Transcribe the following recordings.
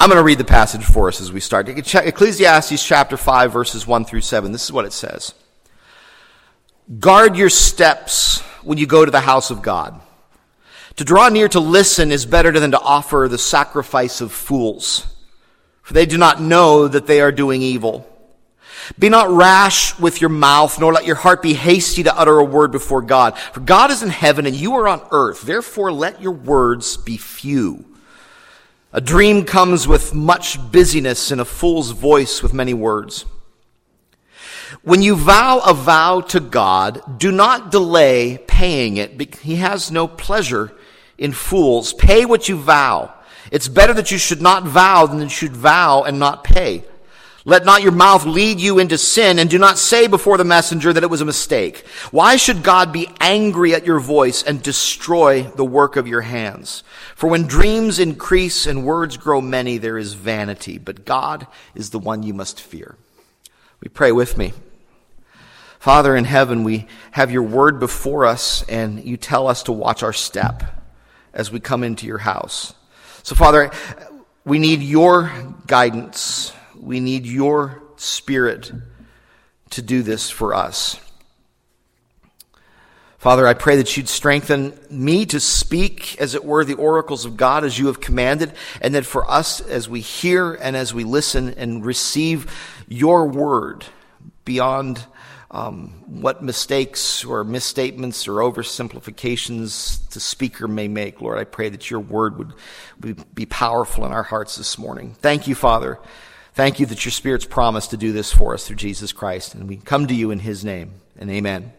I'm going to read the passage for us as we start. Ecclesiastes chapter 5, verses 1 through 7. This is what it says. Guard your steps when you go to the house of God. To draw near to listen is better than to offer the sacrifice of fools, for they do not know that they are doing evil. Be not rash with your mouth, nor let your heart be hasty to utter a word before God. For God is in heaven and you are on earth. Therefore let your words be few. A dream comes with much busyness, and a fool's voice with many words. When you vow a vow to God, do not delay paying it. He has no pleasure in fools. Pay what you vow. It's better that you should not vow than that you should vow and not pay. Let not your mouth lead you into sin, and do not say before the messenger that it was a mistake. Why should God be angry at your voice and destroy the work of your hands? For when dreams increase and words grow many, there is vanity, but God is the one you must fear. We pray with me. Father in heaven, we have your word before us, and you tell us to watch our step as we come into your house. So Father, we need your guidance. We need your Spirit to do this for us. Father, I pray that you'd strengthen me to speak, as it were, the oracles of God as you have commanded, and that for us, as we hear and as we listen and receive your word beyond what mistakes or misstatements or oversimplifications the speaker may make, Lord, I pray that your word would be powerful in our hearts this morning. Thank you, Father. Thank you that your Spirit's promised to do this for us through Jesus Christ. And we come to you in his name, and amen.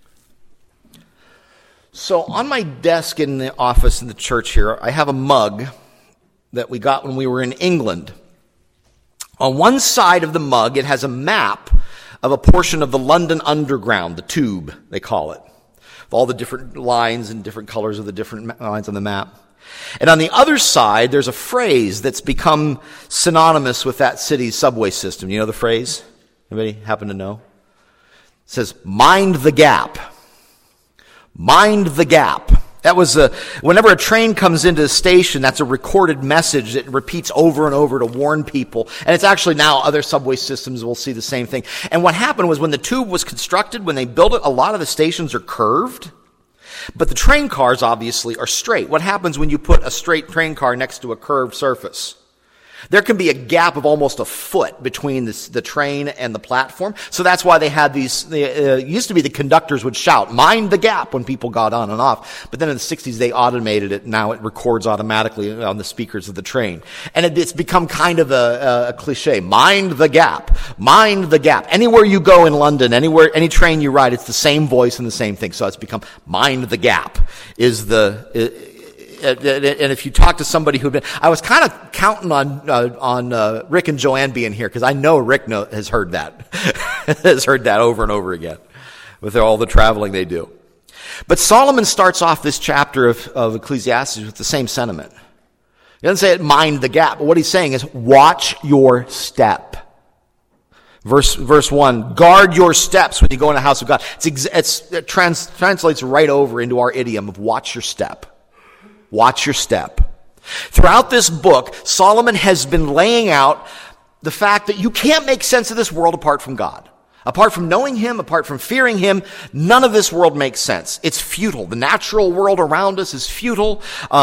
So on my desk in the office in the church here, I have a mug that we got when we were in England. On one side of the mug, it has a map of a portion of the London Underground, the Tube, they call it, with all the different lines and different colors of the different lines on the map. And on the other side, there's a phrase that's become synonymous with that city's subway system. You know the phrase? Anybody happen to know? It says, mind the gap. Mind the gap. That was whenever a train comes into the station, that's a recorded message that repeats over and over to warn people. And it's actually now other subway systems will see the same thing. And what happened was when the tube was constructed, when they built it, a lot of the stations are curved. But the train cars obviously are straight. What happens when you put a straight train car next to a curved surface? There can be a gap of almost a foot between the train and the platform. So that's why they had these, used to be the conductors would shout, mind the gap, when people got on and off. But then in the 60s, they automated it. Now it records automatically on the speakers of the train. And it's become kind of a cliche. Mind the gap. Mind the gap. Anywhere you go in London, any train you ride, it's the same voice and the same thing. So it's become mind the gap and if you talk to somebody I was kind of counting on Rick and Joanne being here, because I know Rick has heard that, has heard that over and over again with all the traveling they do. But Solomon starts off this chapter of Ecclesiastes with the same sentiment. He doesn't say mind the gap, but what he's saying is watch your step. Verse 1, guard your steps when you go in the house of God. It translates right over into our idiom of watch your step. Watch your step. Throughout this book, Solomon has been laying out the fact that you can't make sense of this world apart from God. Apart from knowing him, apart from fearing him, none of this world makes sense. It's futile. The natural world around us is futile.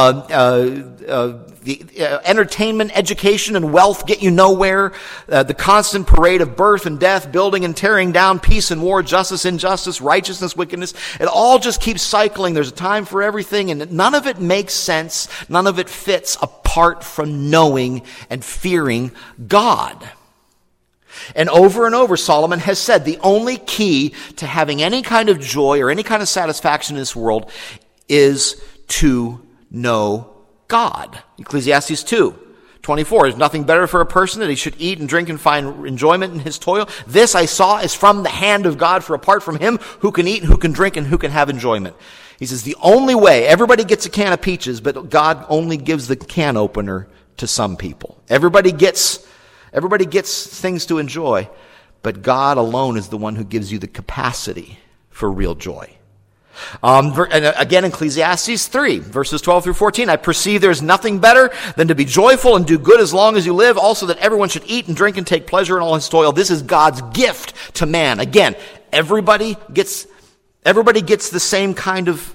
Entertainment, education, and wealth get you nowhere. The constant parade of birth and death, building and tearing down, peace and war, justice, injustice, righteousness, wickedness. It all just keeps cycling. There's a time for everything, and none of it makes sense. None of it fits apart from knowing and fearing God. And over, Solomon has said the only key to having any kind of joy or any kind of satisfaction in this world is to know God. Ecclesiastes 2:24, there's nothing better for a person that he should eat and drink and find enjoyment in his toil. This I saw is from the hand of God, for apart from him, who can eat and who can drink and who can have enjoyment? He says the only way, everybody gets a can of peaches, but God only gives the can opener to some people. Everybody gets things to enjoy, but God alone is the one who gives you the capacity for real joy. And again, Ecclesiastes 3, verses 12 through 14, I perceive there is nothing better than to be joyful and do good as long as you live. Also that everyone should eat and drink and take pleasure in all his toil. This is God's gift to man. Again, everybody gets the same kind of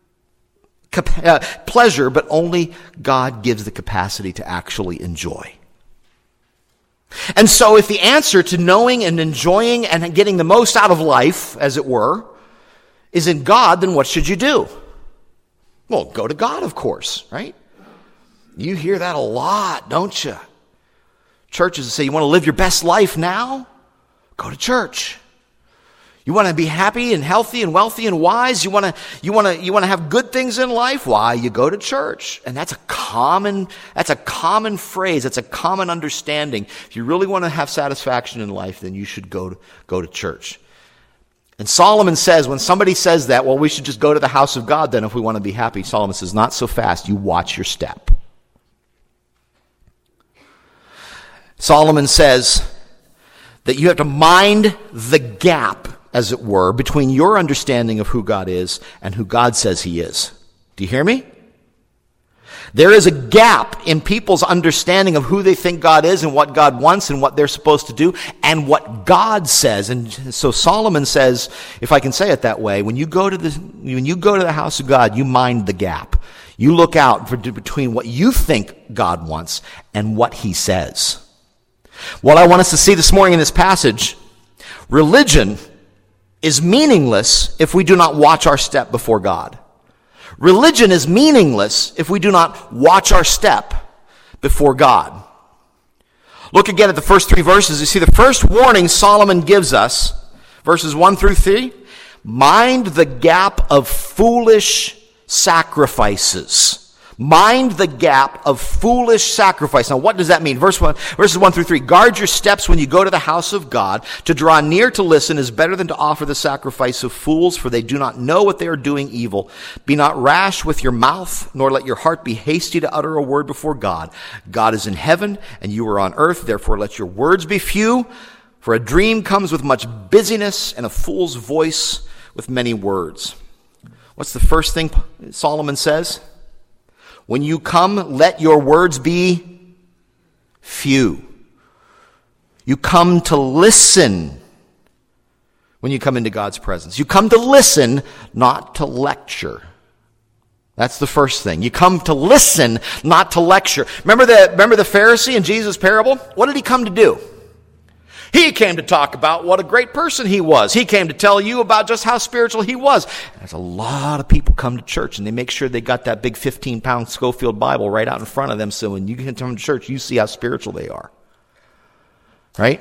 pleasure, but only God gives the capacity to actually enjoy. And so if the answer to knowing and enjoying and getting the most out of life, as it were, is in God, then what should you do? Well, go to God, of course, right? You hear that a lot, don't you? Churches say, you want to live your best life now? Go to church. You want to be happy and healthy and wealthy and wise? You want to have good things in life? Why? You go to church. And that's a common phrase. That's a common understanding. If you really want to have satisfaction in life, then you should go to church. And Solomon says, when somebody says that, well, we should just go to the house of God then if we want to be happy. Solomon says, not so fast. You watch your step. Solomon says that you have to mind the gap, as it were, between your understanding of who God is and who God says he is. Do you hear me? There is a gap in people's understanding of who they think God is and what God wants and what they're supposed to do and what God says. And so Solomon says, if I can say it that way, when you go to the house of God, you mind the gap. You look out between what you think God wants and what he says. What I want us to see this morning in this passage, religion is meaningless if we do not watch our step before God. Religion is meaningless if we do not watch our step before God. Look again at the first three verses. You see the first warning Solomon gives us, verses 1 through 3, mind the gap of foolish sacrifices. Mind the gap of foolish sacrifice. Now, what does that mean? Verses 1 through 3. Guard your steps when you go to the house of God. To draw near to listen is better than to offer the sacrifice of fools, for they do not know what they are doing evil. Be not rash with your mouth, nor let your heart be hasty to utter a word before God. God is in heaven, and you are on earth. Therefore, let your words be few. For a dream comes with much busyness, and a fool's voice with many words. What's the first thing Solomon says? When you come, let your words be few. You come to listen when you come into God's presence. You come to listen, not to lecture. That's the first thing. You come to listen, not to lecture. Remember the Pharisee in Jesus' parable? What did he come to do? He came to talk about what a great person he was. He came to tell you about just how spiritual he was. There's a lot of people come to church and they make sure they got that big 15-pound Schofield Bible right out in front of them, so when you come to church, you see how spiritual they are. Right?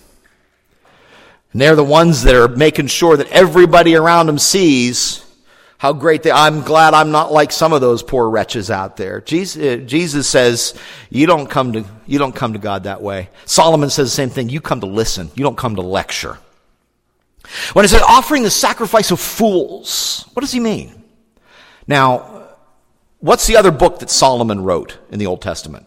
And they're the ones that are making sure that everybody around them sees how great I'm glad I'm not like some of those poor wretches out there. Jesus says, you don't come to God that way. Solomon says the same thing. You come to listen. You don't come to lecture. When it says offering the sacrifice of fools, what does he mean? Now, what's the other book that Solomon wrote in the Old Testament?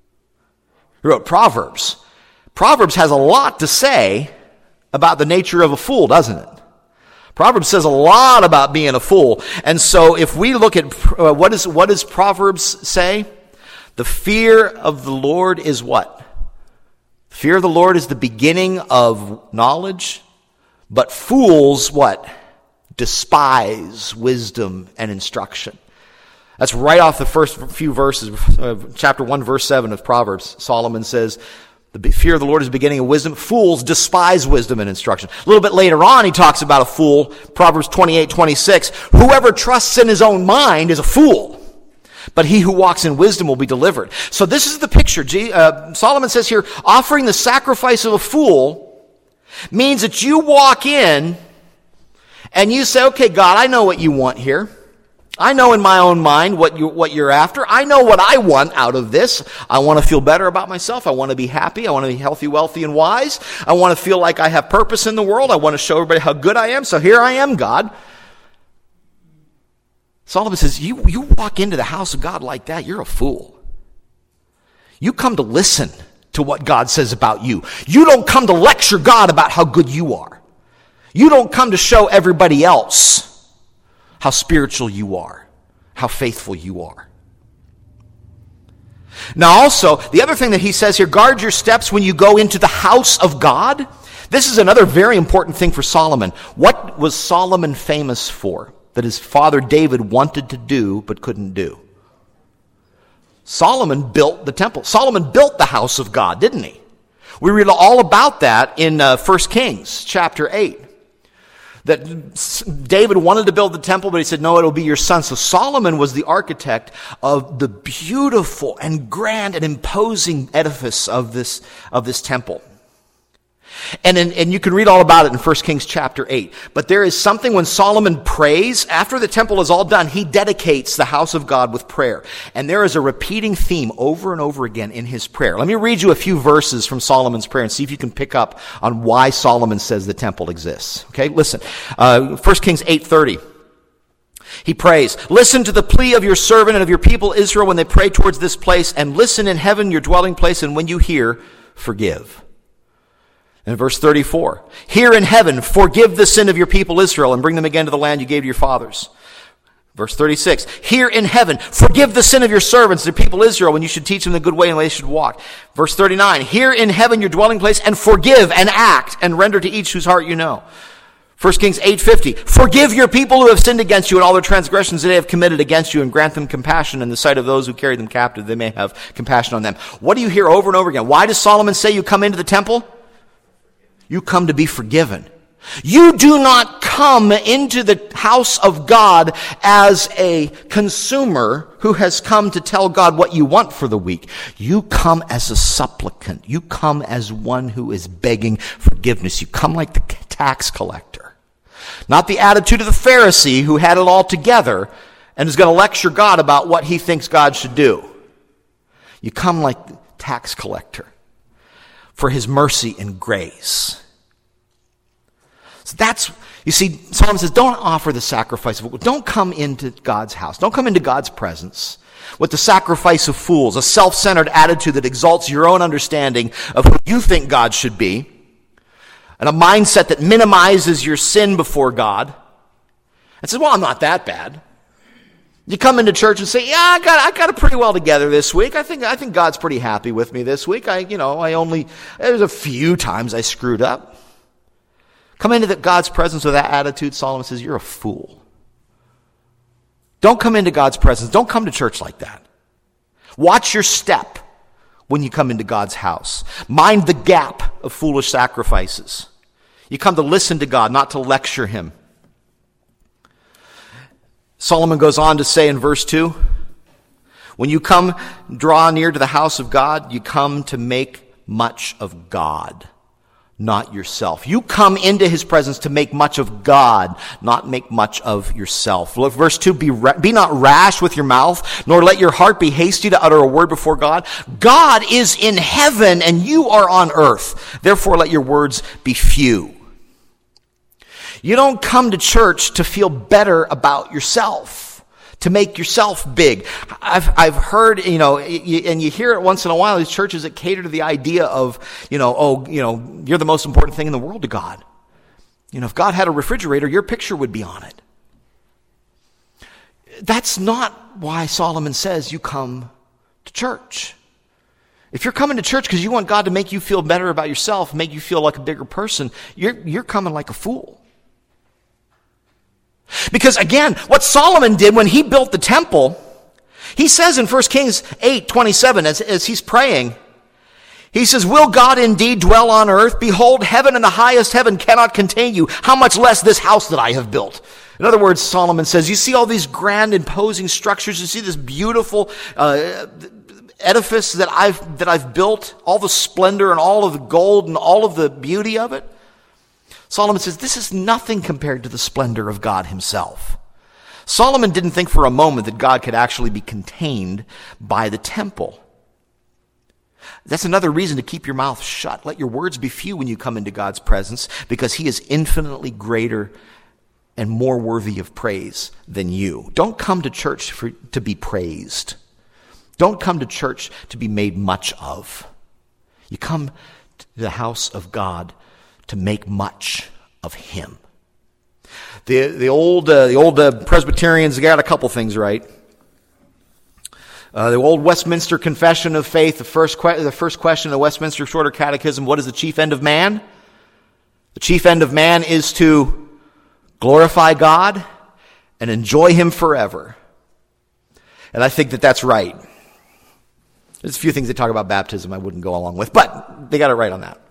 He wrote Proverbs. Proverbs has a lot to say about the nature of a fool, doesn't it? Proverbs says a lot about being a fool. And so if we look at what does Proverbs say? The fear of the Lord is what? The fear of the Lord is the beginning of knowledge, but fools what? Despise wisdom and instruction. That's right off the first few verses, chapter 1, verse 7 of Proverbs. Solomon says, the fear of the Lord is the beginning of wisdom. Fools despise wisdom and instruction. A little bit later on, he talks about a fool. Proverbs 28:26. Whoever trusts in his own mind is a fool, but he who walks in wisdom will be delivered. So this is the picture. Solomon says here, offering the sacrifice of a fool means that you walk in and you say, okay, God, I know what you want here. I know in my own mind what you're after. I know what I want out of this. I want to feel better about myself. I want to be happy. I want to be healthy, wealthy, and wise. I want to feel like I have purpose in the world. I want to show everybody how good I am. So here I am, God. Solomon says, you walk into the house of God like that, you're a fool. You come to listen to what God says about you. You don't come to lecture God about how good you are. You don't come to show everybody else how spiritual you are, how faithful you are. Now also, the other thing that he says here, guard your steps when you go into the house of God. This is another very important thing for Solomon. What was Solomon famous for that his father David wanted to do but couldn't do? Solomon built the temple. Solomon built the house of God, didn't he? We read all about that in 1 Kings chapter 8. That David wanted to build the temple, but he said, no, it'll be your son. So Solomon was the architect of the beautiful and grand and imposing edifice of this temple. And you can read all about it in 1 Kings chapter 8. But there is something when Solomon prays, after the temple is all done, he dedicates the house of God with prayer. And there is a repeating theme over and over again in his prayer. Let me read you a few verses from Solomon's prayer and see if you can pick up on why Solomon says the temple exists. Okay, listen. 1 Kings 8:30. He prays, listen to the plea of your servant and of your people Israel when they pray towards this place, and listen in heaven, your dwelling place, and when you hear, forgive. In verse 34, hear in heaven, forgive the sin of your people Israel, and bring them again to the land you gave to your fathers. Verse 36, hear in heaven, forgive the sin of your servants, the people Israel, when you should teach them the good way and way they should walk. Verse 39, hear in heaven your dwelling place, and forgive and act, and render to each whose heart you know. 1 Kings 8:50, forgive your people who have sinned against you and all their transgressions that they have committed against you, and grant them compassion in the sight of those who carry them captive, they may have compassion on them. What do you hear over and over again? Why does Solomon say you come into the temple? You come to be forgiven. You do not come into the house of God as a consumer who has come to tell God what you want for the week. You come as a supplicant. You come as one who is begging forgiveness. You come like the tax collector. Not the attitude of the Pharisee who had it all together and is going to lecture God about what he thinks God should do. You come like the tax collector for his mercy and grace. So that's, you see, Solomon says, don't offer the sacrifice of, don't come into God's house. Don't come into God's presence with the sacrifice of fools, a self-centered attitude that exalts your own understanding of who you think God should be, and a mindset that minimizes your sin before God, and says, well, I'm not that bad. You come into church and say, yeah, I got it pretty well together this week. I think God's pretty happy with me this week. There's a few times I screwed up. Come into God's presence with that attitude, Solomon says, you're a fool. Don't come into God's presence. Don't come to church like that. Watch your step when you come into God's house. Mind the gap of foolish sacrifices. You come to listen to God, not to lecture him. Solomon goes on to say in verse 2, when you come draw near to the house of God, you come to make much of God, not yourself. You come into his presence to make much of God, not make much of yourself. Look, verse 2, be not rash with your mouth, nor let your heart be hasty to utter a word before God. God is in heaven and you are on earth. Therefore let your words be few. You don't come to church to feel better about yourself, to make yourself big. I've heard, and you hear it once in a while, these churches that cater to the idea of, you're the most important thing in the world to God. If God had a refrigerator, your picture would be on it. That's not why Solomon says you come to church. If you're coming to church because you want God to make you feel better about yourself, make you feel like a bigger person, you're coming like a fool. Because again, what Solomon did when he built the temple, he says in 1 Kings 8:27, as he's praying, he says, will God indeed dwell on earth? Behold, heaven and the highest heaven cannot contain you. How much less this house that I have built? In other words, Solomon says, you see all these grand imposing structures, you see this beautiful edifice that I've built, all the splendor and all of the gold and all of the beauty of it. Solomon says, this is nothing compared to the splendor of God himself. Solomon didn't think for a moment that God could actually be contained by the temple. That's another reason to keep your mouth shut. Let your words be few when you come into God's presence, because he is infinitely greater and more worthy of praise than you. Don't come to church to be praised. Don't come to church to be made much of. You come to the house of God to make much of him. The old Presbyterians got a couple things right. The old Westminster Confession of Faith, the first question of the Westminster Shorter Catechism, what is the chief end of man? The chief end of man is to glorify God and enjoy Him forever. And I think that that's right. There's a few things they talk about baptism I wouldn't go along with, but they got it right on that.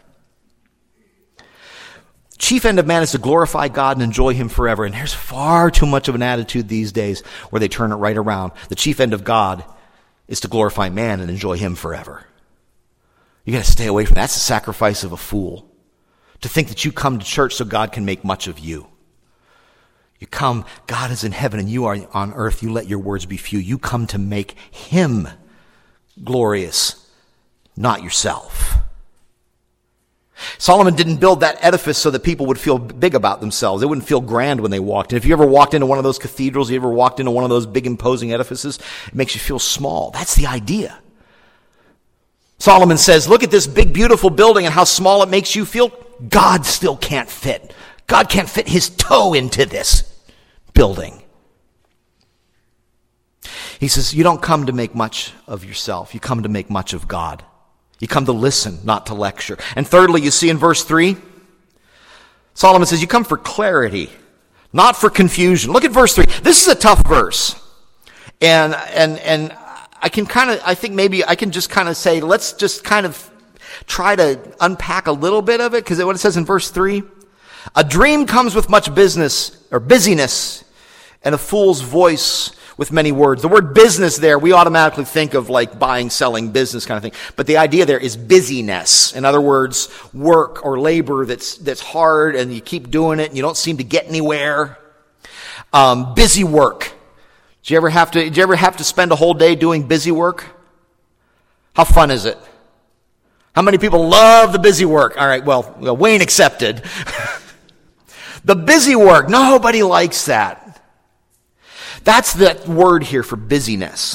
Chief end of man is to glorify God and enjoy Him forever. And there's far too much of an attitude these days where they turn it right around. The chief end of God is to glorify man and enjoy Him forever. You got to stay away from that. That's the sacrifice of a fool. To think that you come to church so God can make much of you. You come, God is in heaven and you are on earth. You let your words be few. You come to make Him glorious, not yourself. Solomon didn't build that edifice so that people would feel big about themselves. They wouldn't feel grand when they walked in. If you ever walked into one of those cathedrals, you ever walked into one of those big imposing edifices, it makes you feel small. That's the idea. Solomon says, look at this big, beautiful building and how small it makes you feel. God still can't fit. God can't fit His toe into this building. He says, you don't come to make much of yourself. You come to make much of God. You come to listen, not to lecture. And thirdly, you see in verse 3, Solomon says, you come for clarity, not for confusion. Look at verse 3. This is a tough verse. And I think maybe I can just kind of say, let's just kind of try to unpack a little bit of it, because what it says in verse 3, a dream comes with much business or busyness, and a fool's voice with many words. The word business there, we automatically think of like buying, selling, business kind of thing. But the idea there is busyness. In other words, work or labor that's hard and you keep doing it and you don't seem to get anywhere. Busy work. Did you ever have to spend a whole day doing busy work? How fun is it? How many people love the busy work? All right, well Wayne accepted. The busy work, nobody likes that. That's the word here for busyness.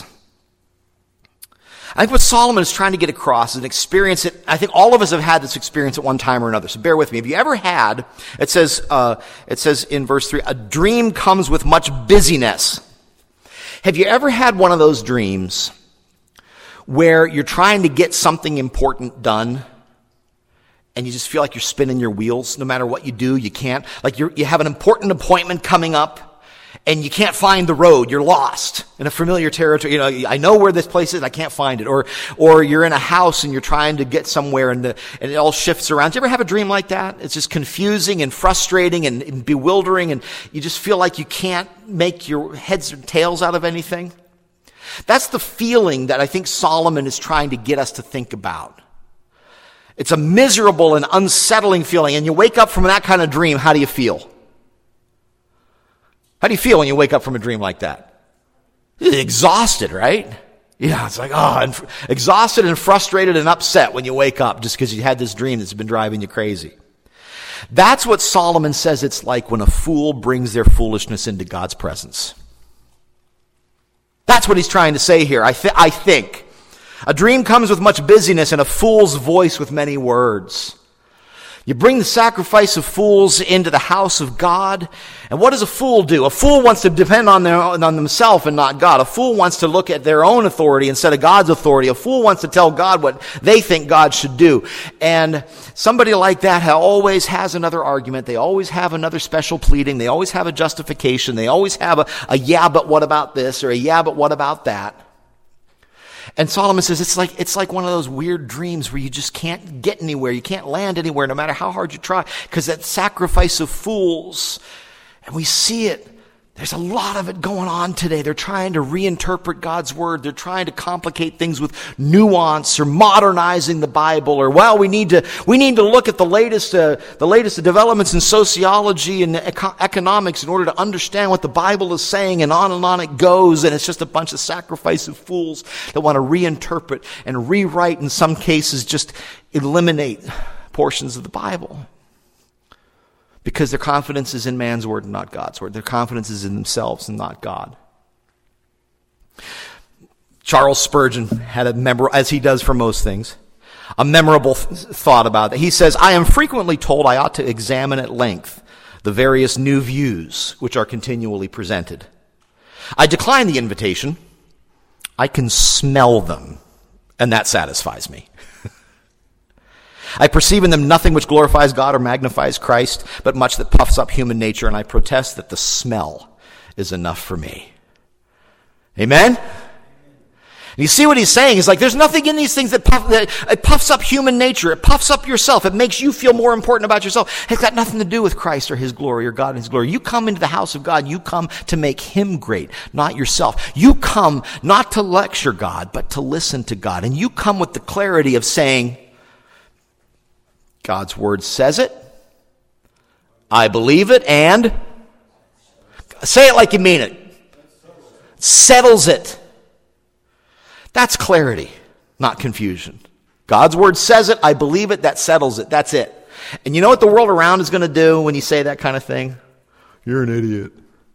I think what Solomon is trying to get across is an experience that I think all of us have had this experience at one time or another. So bear with me. Have you ever had, it says in verse 3, a dream comes with much busyness. Have you ever had one of those dreams where you're trying to get something important done and you just feel like you're spinning your wheels? No matter what you do, you can't. Like you have an important appointment coming up and you can't find the road. You're lost in a familiar territory. You know, I know where this place is, I can't find it. Or you're in a house and you're trying to get somewhere and it all shifts around. Do you ever have a dream like that? It's just confusing and frustrating and bewildering, and you just feel like you can't make your heads or tails out of anything. That's the feeling that I think Solomon is trying to get us to think about. It's a miserable and unsettling feeling, and you wake up from that kind of dream, how do you feel? How do you feel when you wake up from a dream like that? You're exhausted, right? Yeah, it's like, exhausted and frustrated and upset when you wake up just because you had this dream that's been driving you crazy. That's what Solomon says it's like when a fool brings their foolishness into God's presence. That's what he's trying to say here, I think. A dream comes with much busyness and a fool's voice with many words. You bring the sacrifice of fools into the house of God. And what does a fool do? A fool wants to depend on themselves and not God. A fool wants to look at their own authority instead of God's authority. A fool wants to tell God what they think God should do. And somebody like that always has another argument. They always have another special pleading. They always have a justification. They always have a yeah, but what about this? Or a yeah, but what about that? And Solomon says it's like one of those weird dreams where you just can't get anywhere. You can't land anywhere no matter how hard you try, because that sacrifice of fools, and we see it. There's a lot of it going on today. They're trying to reinterpret God's word. They're trying to complicate things with nuance or modernizing the Bible, or we need to look at the latest developments in sociology and economics in order to understand what the Bible is saying, and on it goes. And it's just a bunch of sacrifice of fools that want to reinterpret and rewrite, in some cases just eliminate portions of the Bible. Because their confidence is in man's word and not God's word. Their confidence is in themselves and not God. Charles Spurgeon had as he does for most things, a memorable thought about it. He says, I am frequently told I ought to examine at length the various new views which are continually presented. I decline the invitation. I can smell them, and that satisfies me. I perceive in them nothing which glorifies God or magnifies Christ, but much that puffs up human nature, and I protest that the smell is enough for me. Amen? And you see what he's saying? He's like, there's nothing in these things that it puffs up human nature. It puffs up yourself. It makes you feel more important about yourself. It's got nothing to do with Christ or his glory or God and his glory. You come into the house of God. You come to make him great, not yourself. You come not to lecture God, but to listen to God. And you come with the clarity of saying, God's word says it. I believe it, and say it like you mean it. Settles it. That's clarity, not confusion. God's word says it. I believe it. That settles it. That's it. And you know what the world around is going to do when you say that kind of thing? You're an idiot.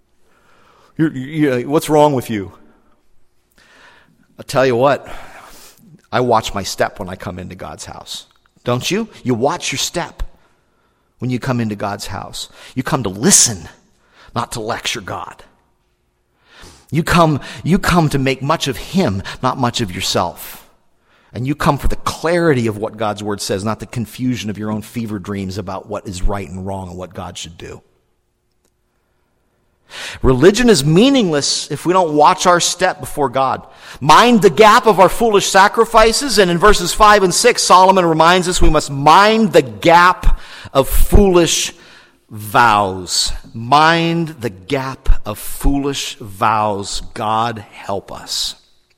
What's wrong with you? I'll tell you what. I watch my step when I come into God's house. Don't you? You watch your step when you come into God's house. You come to listen, not to lecture God. You come to make much of him, not much of yourself. And you come for the clarity of what God's word says, not the confusion of your own fever dreams about what is right and wrong and what God should do. Religion is meaningless if we don't watch our step before God. Mind the gap of our foolish sacrifices, and in verses 5 and 6, Solomon reminds us we must mind the gap of foolish vows. Mind the gap of foolish vows. God help us.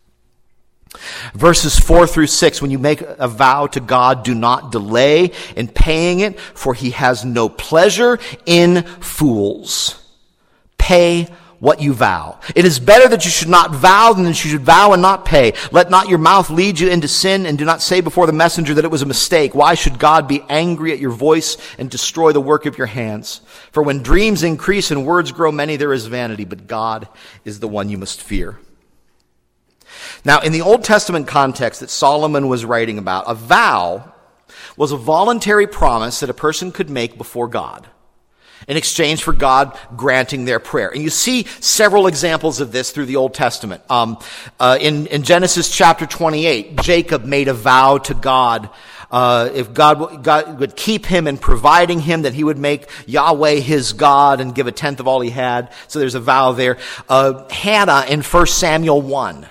Verses 4 through 6, when you make a vow to God, do not delay in paying it, for he has no pleasure in fools. Pay what you vow. It is better that you should not vow than that you should vow and not pay. Let not your mouth lead you into sin, and do not say before the messenger that it was a mistake. Why should God be angry at your voice and destroy the work of your hands? For when dreams increase and words grow many, there is vanity, but God is the one you must fear. Now, in the Old Testament context that Solomon was writing about, a vow was a voluntary promise that a person could make before God in exchange for God granting their prayer. And you see several examples of this through the Old Testament. In Genesis chapter 28, Jacob made a vow to God, if God would keep him in providing him, that he would make Yahweh his God and give a tenth of all he had. So there's a vow there. Hannah in 1 Samuel 1.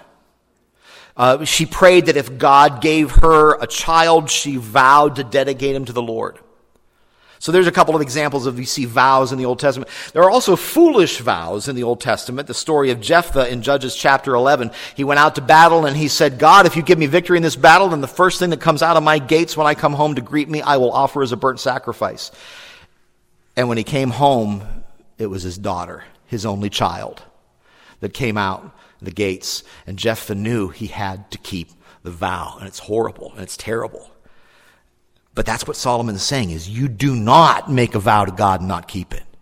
She prayed that if God gave her a child, she vowed to dedicate him to the Lord. So there's a couple of examples of you see vows in the Old Testament. There are also foolish vows in the Old Testament. The story of Jephthah in Judges chapter 11. He went out to battle and he said, God, if you give me victory in this battle, then the first thing that comes out of my gates when I come home to greet me, I will offer as a burnt sacrifice. And when he came home, it was his daughter, his only child, that came out the gates. And Jephthah knew he had to keep the vow. And it's horrible and it's terrible. But that's what Solomon is saying, is you do not make a vow to God and not keep it.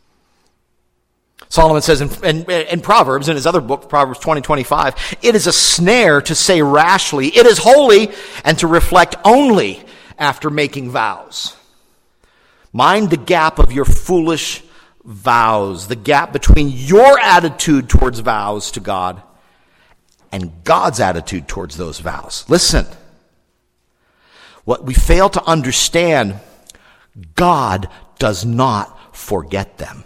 Solomon says in Proverbs, in his other book, Proverbs 20:25, it is a snare to say rashly, it is holy, and to reflect only after making vows. Mind the gap of your foolish vows, the gap between your attitude towards vows to God and God's attitude towards those vows. Listen. What we fail to understand, God does not forget them.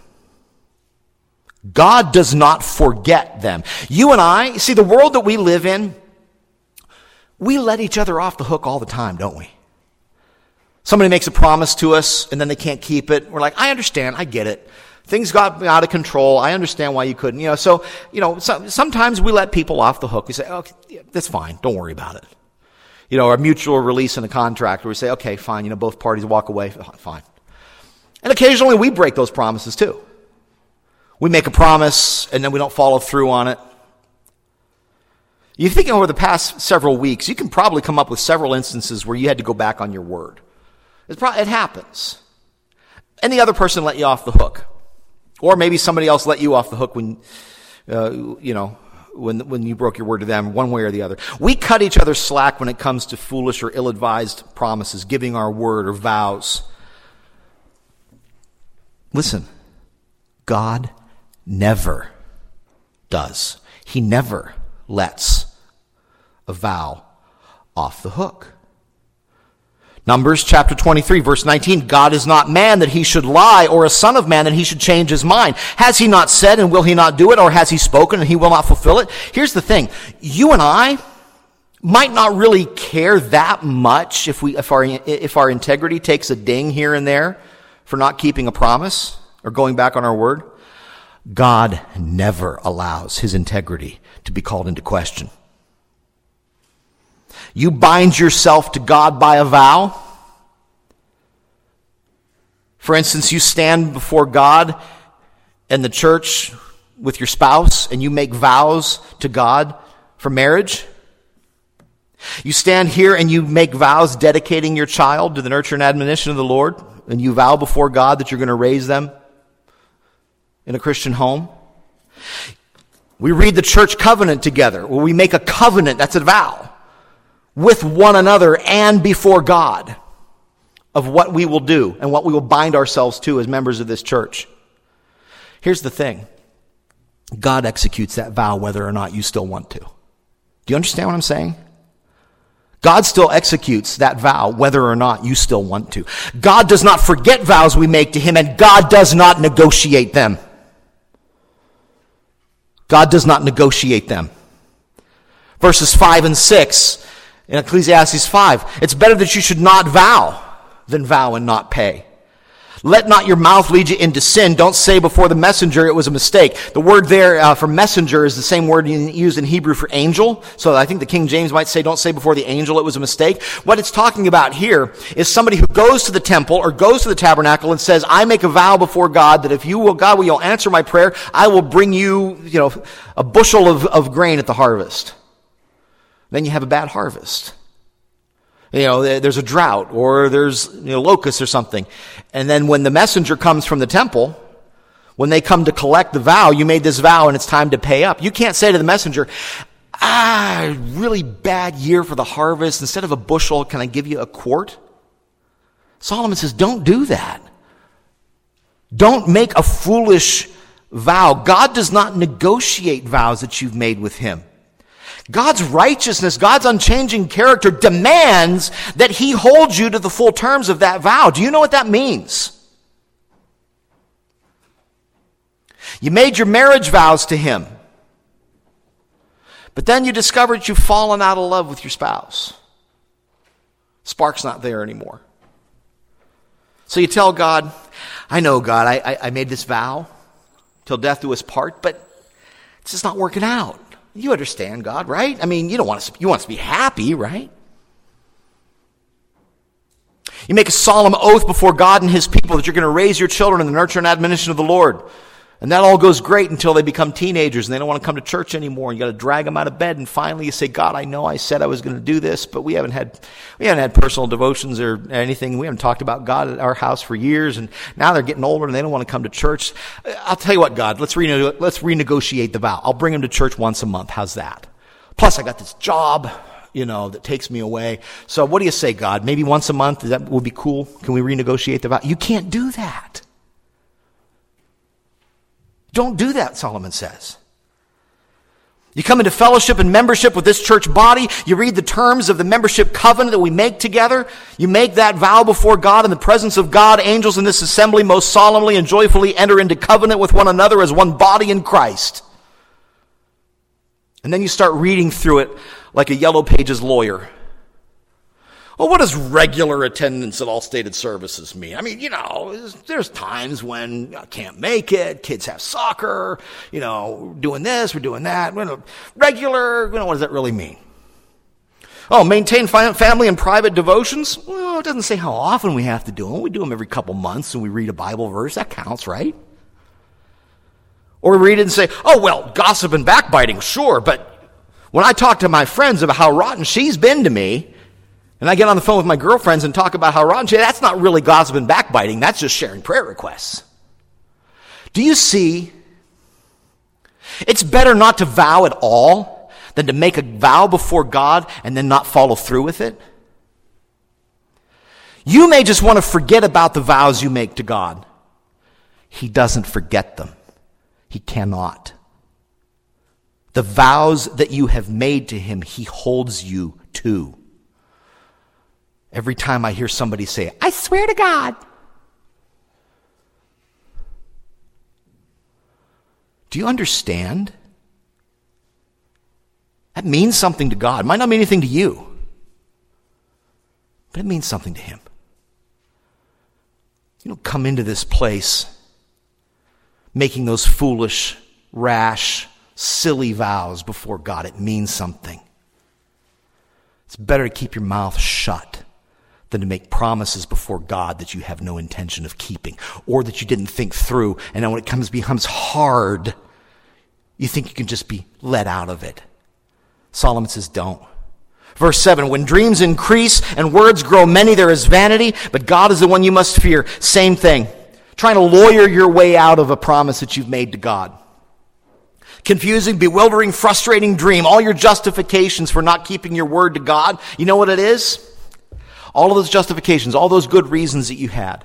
God does not forget them. You and I, see, the world that we live in, we let each other off the hook all the time, don't we? Somebody makes a promise to us and then they can't keep it. We're like, I understand, I get it. Things got out of control. I understand why you couldn't. Sometimes we let people off the hook. We say, okay, yeah, that's fine. Don't worry about it. A mutual release in a contract where we say, okay, fine, both parties walk away, fine. And occasionally we break those promises too. We make a promise and then we don't follow through on it. You think over the past several weeks, you can probably come up with several instances where you had to go back on your word. It happens. And the other person let you off the hook. Or maybe somebody else let you off the hook when you broke your word to them, one way or the other. We cut each other slack when it comes to foolish or ill-advised promises, giving our word or vows. Listen, God never does. He never lets a vow off the hook. Numbers chapter 23, verse 19, God is not man that he should lie, or a son of man that he should change his mind. Has he not said, and will he not do it? Or has he spoken, and he will not fulfill it? Here's the thing. You and I might not really care that much if our integrity takes a ding here and there for not keeping a promise or going back on our word. God never allows his integrity to be called into question. You bind yourself to God by a vow. For instance, you stand before God and the church with your spouse and you make vows to God for marriage. You stand here and you make vows dedicating your child to the nurture and admonition of the Lord, and you vow before God that you're going to raise them in a Christian home. We read the church covenant together, where we make a covenant, that's a vow, with one another and before God of what we will do and what we will bind ourselves to as members of this church. Here's the thing. God executes that vow whether or not you still want to. Do you understand what I'm saying? God still executes that vow whether or not you still want to. God does not forget vows we make to him, and God does not negotiate them. God does not negotiate them. Verses 5 and 6 in Ecclesiastes 5. It's better that you should not vow than vow and not pay. Let not your mouth lead you into sin. Don't say before the messenger it was a mistake. The word there for messenger is the same word used in Hebrew for angel. So I think the King James might say, don't say before the angel it was a mistake. What it's talking about here is somebody who goes to the temple or goes to the tabernacle and says, I make a vow before God that if you will, God, will you'll answer my prayer, I will bring you, a bushel of grain at the harvest. Then you have a bad harvest. There's a drought or there's locusts or something. And then when the messenger comes from the temple, when they come to collect the vow, you made this vow and it's time to pay up. You can't say to the messenger, really bad year for the harvest. Instead of a bushel, can I give you a quart? Solomon says, don't do that. Don't make a foolish vow. God does not negotiate vows that you've made with him. God's righteousness, God's unchanging character demands that he holds you to the full terms of that vow. Do you know what that means? You made your marriage vows to him, but then you discovered you've fallen out of love with your spouse. Spark's not there anymore. So you tell God, I know, God, I made this vow till death do us part, but it's just not working out. You understand, God, right? I mean, you want us to be happy, right? You make a solemn oath before God and his people that you're going to raise your children in the nurture and admonition of the Lord. And that all goes great until they become teenagers and they don't want to come to church anymore. You got to drag them out of bed, and finally you say, God, I know I said I was going to do this, but we haven't had personal devotions or anything. We haven't talked about God at our house for years, and now they're getting older and they don't want to come to church. I'll tell you what, God, let's renegotiate the vow. I'll bring them to church once a month. How's that? Plus I got this job, that takes me away. So what do you say, God? Maybe once a month? That would be cool. Can we renegotiate the vow? You can't do that. Don't do that, Solomon says. You come into fellowship and membership with this church body. You read the terms of the membership covenant that we make together. You make that vow before God in the presence of God. Angels in this assembly most solemnly and joyfully enter into covenant with one another as one body in Christ. And then you start reading through it like a Yellow Pages lawyer. Well, what does regular attendance at all stated services mean? I mean, there's times when I can't make it. Kids have soccer, doing this, we're doing that. Regular, what does that really mean? Oh, maintain family and private devotions? Well, it doesn't say how often we have to do them. We do them every couple months and we read a Bible verse. That counts, right? Or we read it and say, oh, well, gossip and backbiting, sure. But when I talk to my friends about how rotten she's been to me, and I get on the phone with my girlfriends and talk about how rotten she is, that's not really gossip and backbiting. That's just sharing prayer requests. Do you see? It's better not to vow at all than to make a vow before God and then not follow through with it. You may just want to forget about the vows you make to God. He doesn't forget them. He cannot. The vows that you have made to him, he holds you to. Every time I hear somebody say, I swear to God. Do you understand? That means something to God. It might not mean anything to you, but it means something to him. You don't come into this place making those foolish, rash, silly vows before God. It means something. It's better to keep your mouth shut than to make promises before God that you have no intention of keeping, or that you didn't think through, and then when it becomes hard, you think you can just be let out of it. Solomon says, don't. Verse 7, when dreams increase and words grow many, there is vanity, but God is the one you must fear. Same thing. Trying to lawyer your way out of a promise that you've made to God. Confusing, bewildering, frustrating dream. All your justifications for not keeping your word to God. You know what it is? All of those justifications, all those good reasons that you had,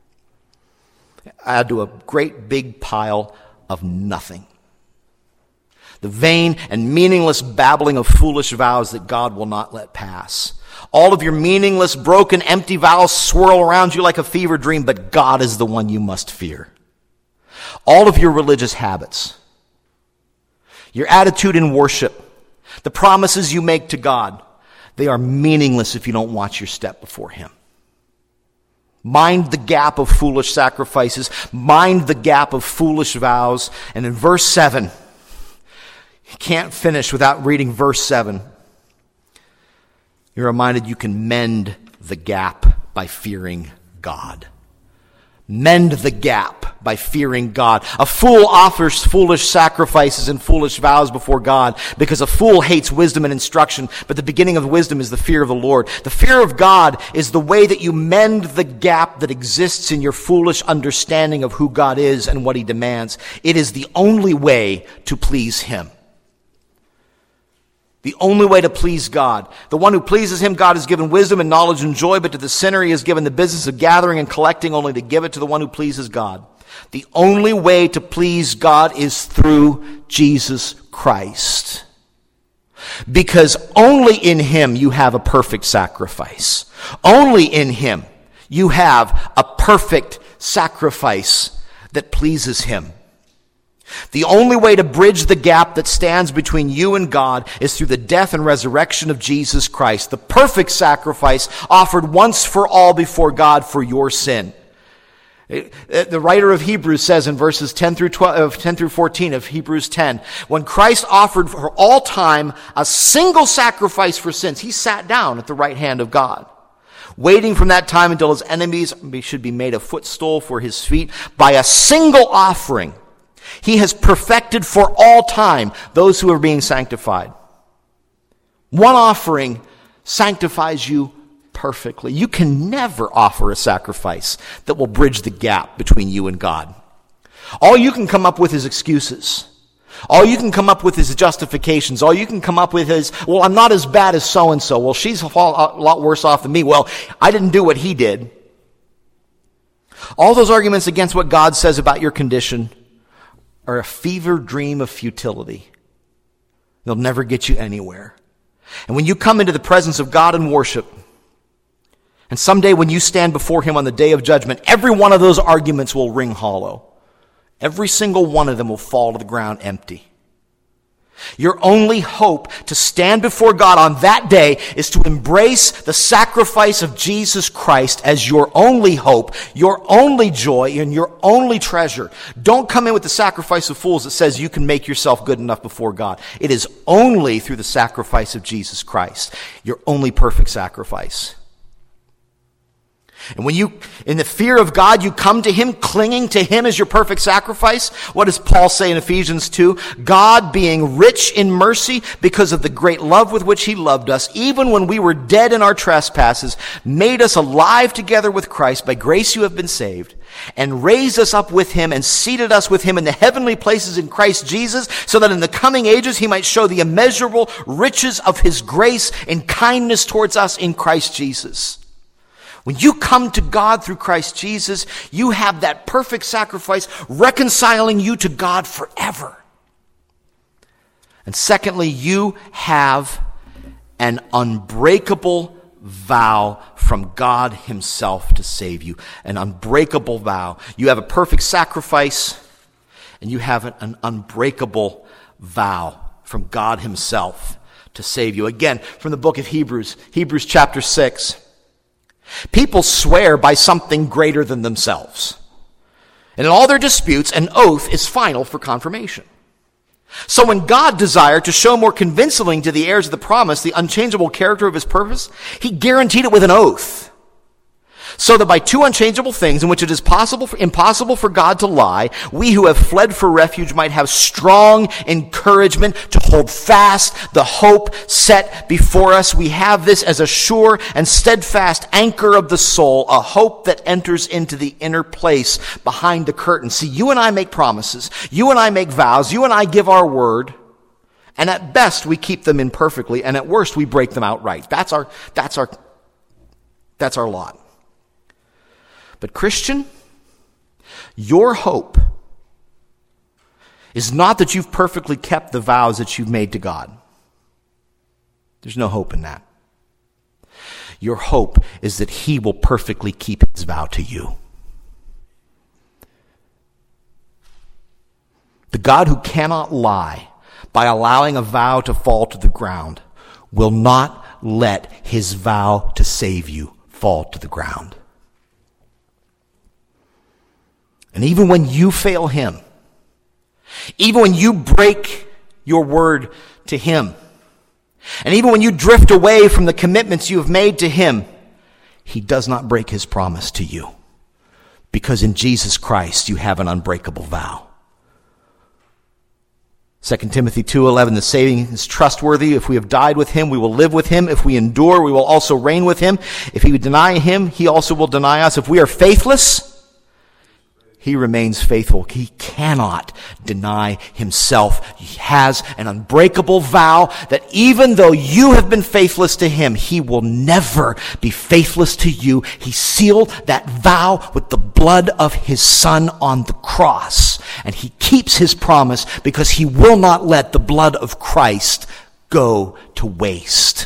add to a great big pile of nothing. The vain and meaningless babbling of foolish vows that God will not let pass. All of your meaningless, broken, empty vows swirl around you like a fever dream, but God is the one you must fear. All of your religious habits, your attitude in worship, the promises you make to God, they are meaningless if you don't watch your step before him. Mind the gap of foolish sacrifices. Mind the gap of foolish vows. And in verse 7, you can't finish without reading verse 7. You're reminded you can mend the gap by fearing God. Mend the gap by fearing God. A fool offers foolish sacrifices and foolish vows before God because a fool hates wisdom and instruction, but the beginning of wisdom is the fear of the Lord. The fear of God is the way that you mend the gap that exists in your foolish understanding of who God is and what he demands. It is the only way to please him. The only way to please God. The one who pleases him, God has given wisdom and knowledge and joy, but to the sinner he has given the business of gathering and collecting only to give it to the one who pleases God. The only way to please God is through Jesus Christ. Because only in him you have a perfect sacrifice. Only in him you have a perfect sacrifice that pleases him. The only way to bridge the gap that stands between you and God is through the death and resurrection of Jesus Christ, the perfect sacrifice offered once for all before God for your sin. The writer of Hebrews says in verses 10 through 14 of Hebrews 10, when Christ offered for all time a single sacrifice for sins, he sat down at the right hand of God, waiting from that time until his enemies should be made a footstool for his feet. By a single offering, he has perfected for all time those who are being sanctified. One offering sanctifies you perfectly. You can never offer a sacrifice that will bridge the gap between you and God. All you can come up with is excuses. All you can come up with is justifications. All you can come up with is, well, I'm not as bad as so-and-so. Well, she's a lot worse off than me. Well, I didn't do what he did. All those arguments against what God says about your condition are a fever dream of futility. They'll never get you anywhere. And when you come into the presence of God in worship, and someday when you stand before him on the day of judgment, every one of those arguments will ring hollow. Every single one of them will fall to the ground empty. Your only hope to stand before God on that day is to embrace the sacrifice of Jesus Christ as your only hope, your only joy, and your only treasure. Don't come in with the sacrifice of fools that says you can make yourself good enough before God. It is only through the sacrifice of Jesus Christ, your only perfect sacrifice. And when you, in the fear of God, you come to him, clinging to him as your perfect sacrifice, what does Paul say in Ephesians 2? God, being rich in mercy because of the great love with which he loved us, even when we were dead in our trespasses, made us alive together with Christ. By grace you have been saved, and raised us up with him and seated us with him in the heavenly places in Christ Jesus, so that in the coming ages he might show the immeasurable riches of his grace and kindness towards us in Christ Jesus. When you come to God through Christ Jesus, you have that perfect sacrifice reconciling you to God forever. And secondly, you have an unbreakable vow from God himself to save you. An unbreakable vow. You have a perfect sacrifice, and you have an unbreakable vow from God himself to save you. Again, from the book of Hebrews chapter 6. People swear by something greater than themselves. And in all their disputes, an oath is final for confirmation. So when God desired to show more convincingly to the heirs of the promise the unchangeable character of his purpose, he guaranteed it with an oath. So that by two unchangeable things in which it is impossible for God to lie, we who have fled for refuge might have strong encouragement to hold fast the hope set before us. We have this as a sure and steadfast anchor of the soul, a hope that enters into the inner place behind the curtain. See, you and I make promises. You and I make vows. You and I give our word. And at best, we keep them imperfectly. And at worst, we break them outright. That's our lot. But Christian, your hope is not that you've perfectly kept the vows that you've made to God. There's no hope in that. Your hope is that he will perfectly keep his vow to you. The God who cannot lie by allowing a vow to fall to the ground will not let his vow to save you fall to the ground. And even when you fail him, even when you break your word to him, and even when you drift away from the commitments you have made to him, he does not break his promise to you. Because in Jesus Christ, you have an unbreakable vow. 2 Timothy 2:11, the saying is trustworthy. If we have died with him, we will live with him. If we endure, we will also reign with him. If we deny him, he also will deny us. If we are faithless, he remains faithful. He cannot deny himself. He has an unbreakable vow that even though you have been faithless to him, he will never be faithless to you. He sealed that vow with the blood of his son on the cross. And he keeps his promise because he will not let the blood of Christ go to waste.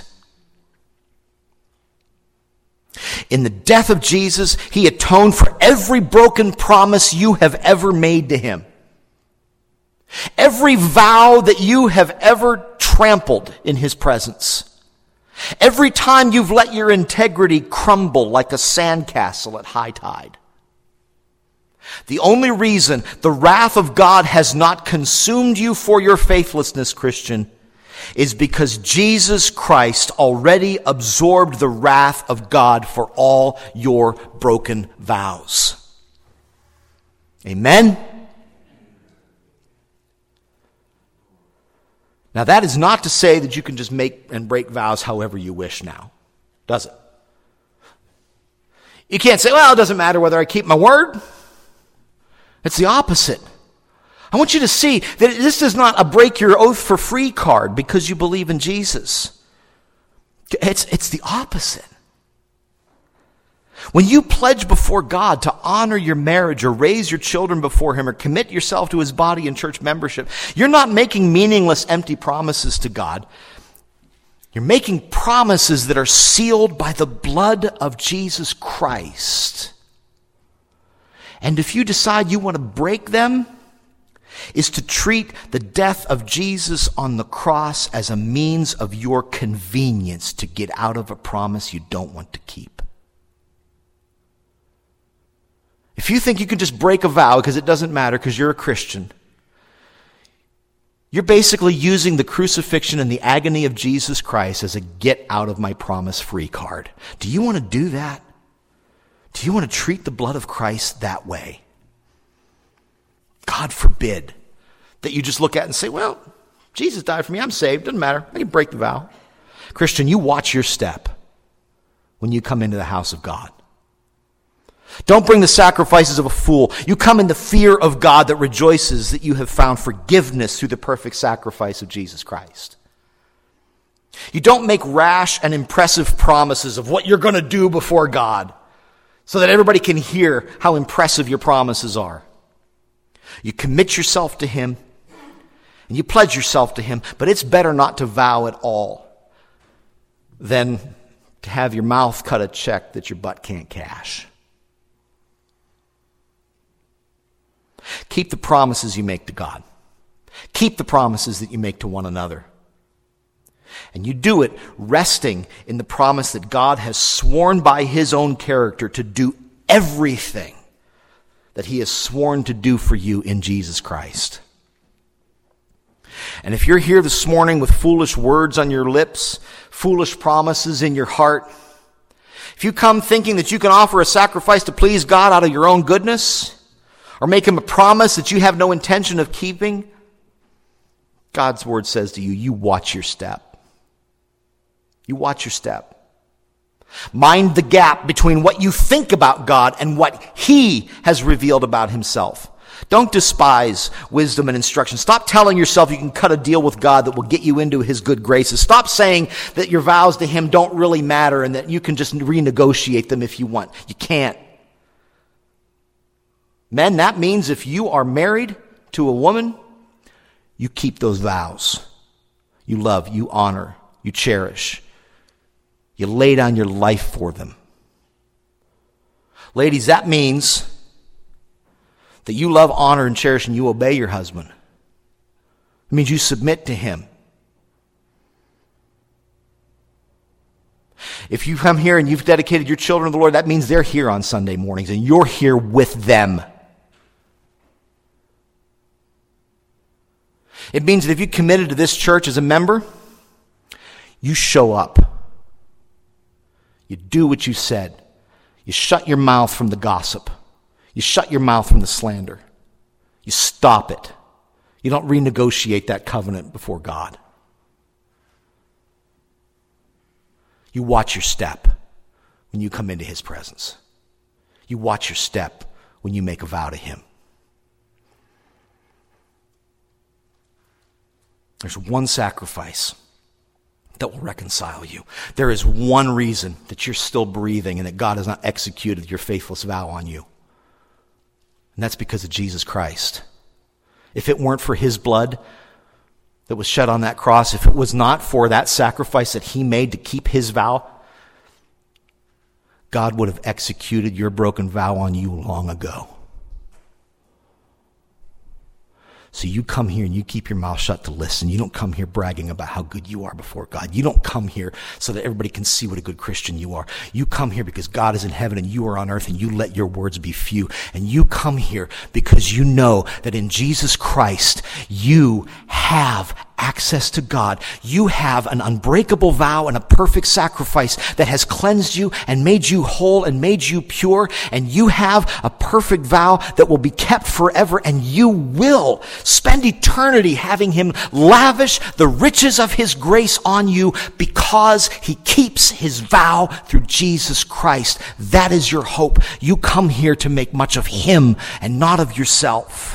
In the death of Jesus, he atoned for every broken promise you have ever made to him. Every vow that you have ever trampled in his presence. Every time you've let your integrity crumble like a sandcastle at high tide. The only reason the wrath of God has not consumed you for your faithlessness, Christian, is because Jesus Christ already absorbed the wrath of God for all your broken vows. Amen? Now that is not to say that you can just make and break vows however you wish now, does it? You can't say, well, it doesn't matter whether I keep my word. It's the opposite. I want you to see that this is not a break your oath for free card because you believe in Jesus. It's the opposite. When you pledge before God to honor your marriage or raise your children before him or commit yourself to his body and church membership, you're not making meaningless, empty promises to God. You're making promises that are sealed by the blood of Jesus Christ. And if you decide you want to break them, is to treat the death of Jesus on the cross as a means of your convenience to get out of a promise you don't want to keep. If you think you can just break a vow because it doesn't matter because you're a Christian, you're basically using the crucifixion and the agony of Jesus Christ as a get out of my promise free card. Do you want to do that? Do you want to treat the blood of Christ that way? God forbid that you just look at it and say, well, Jesus died for me. I'm saved. Doesn't matter. I can break the vow. Christian, you watch your step when you come into the house of God. Don't bring the sacrifices of a fool. You come in the fear of God that rejoices that you have found forgiveness through the perfect sacrifice of Jesus Christ. You don't make rash and impressive promises of what you're going to do before God. so that everybody can hear how impressive your promises are. You commit yourself to him, and you pledge yourself to him, but it's better not to vow at all than to have your mouth cut a check that your butt can't cash. Keep the promises you make to God. Keep the promises that you make to one another. And you do it resting in the promise that God has sworn by his own character to do everything that he has sworn to do for you in Jesus Christ. And if you're here this morning with foolish words on your lips, foolish promises in your heart, if you come thinking that you can offer a sacrifice to please God out of your own goodness, or make him a promise that you have no intention of keeping, God's word says to you, you watch your step. You watch your step. Mind the gap between what you think about God and what he has revealed about himself. Don't despise wisdom and instruction. Stop telling yourself you can cut a deal with God that will get you into his good graces. Stop saying that your vows to him don't really matter and that you can just renegotiate them if you want. You can't. Men, that means if you are married to a woman, you keep those vows. You love, you honor, you cherish. You lay down your life for them. Ladies, that means that you love, honor, and cherish, and you obey your husband. It means you submit to him. If you come here and you've dedicated your children to the Lord, that means they're here on Sunday mornings, and you're here with them. It means that if you committed to this church as a member, you show up. You do what you said. You shut your mouth from the gossip. You shut your mouth from the slander. You stop it. You don't renegotiate that covenant before God. You watch your step when you come into his presence. You watch your step when you make a vow to him. There's one sacrifice that will reconcile you. There is one reason that you're still breathing and that God has not executed your faithless vow on you. And that's because of Jesus Christ. If it weren't for his blood that was shed on that cross, if it was not for that sacrifice that he made to keep his vow, God would have executed your broken vow on you long ago. So you come here and you keep your mouth shut to listen. You don't come here bragging about how good you are before God. You don't come here so that everybody can see what a good Christian you are. You come here because God is in heaven and you are on earth, and you let your words be few. And you come here because you know that in Jesus Christ you have access to God. You have an unbreakable vow and a perfect sacrifice that has cleansed you and made you whole and made you pure. And you have a perfect vow that will be kept forever, and you will spend eternity having him lavish the riches of his grace on you because he keeps his vow through Jesus Christ. That is your hope. You come here to make much of him and not of yourself.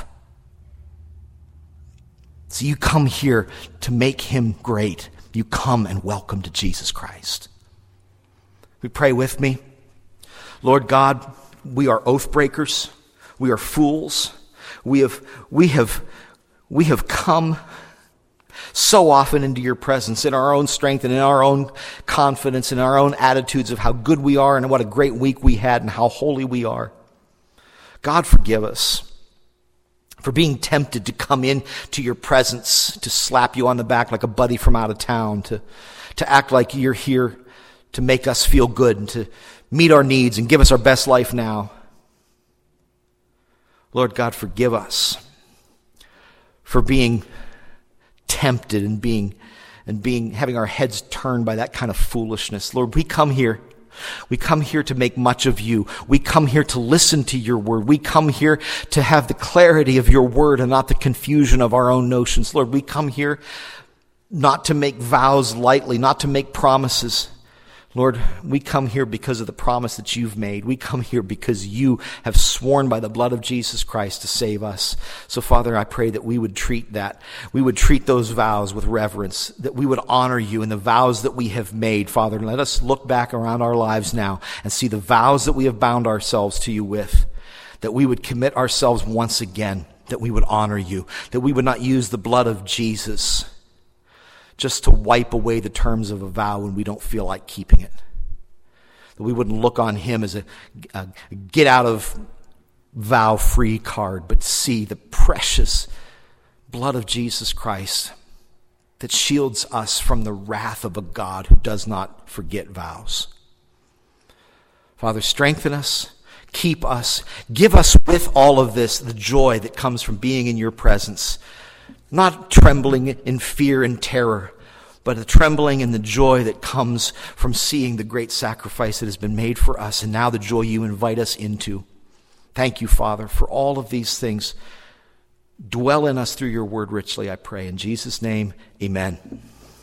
So you come here to make him great. You come and welcome to Jesus Christ. We pray with me. Lord God, we are oath breakers. We are fools. We have come so often into your presence in our own strength and in our own confidence and our own attitudes of how good we are and what a great week we had and how holy we are. God, forgive us for being tempted to come into your presence, to slap you on the back like a buddy from out of town, to act like you're here to make us feel good and to meet our needs and give us our best life now. Lord God, forgive us for being tempted and having our heads turned by that kind of foolishness. Lord, we come here to make much of you. We come here to listen to your word. We come here to have the clarity of your word and not the confusion of our own notions. Lord, we come here not to make vows lightly, not to make promises. Lord, we come here because of the promise that you've made. We come here because you have sworn by the blood of Jesus Christ to save us. So, Father, I pray that we would treat those vows with reverence, that we would honor you in the vows that we have made. Father, let us look back around our lives now and see the vows that we have bound ourselves to you with, that we would commit ourselves once again, that we would honor you, that we would not use the blood of Jesus just to wipe away the terms of a vow when we don't feel like keeping it. That we wouldn't look on him as a get-out-of-vow-free card, but see the precious blood of Jesus Christ that shields us from the wrath of a God who does not forget vows. Father, strengthen us, keep us, give us with all of this the joy that comes from being in your presence. Not trembling in fear and terror, but the trembling and the joy that comes from seeing the great sacrifice that has been made for us, and now the joy you invite us into. Thank you, Father, for all of these things. Dwell in us through your word richly, I pray. In Jesus' name, amen.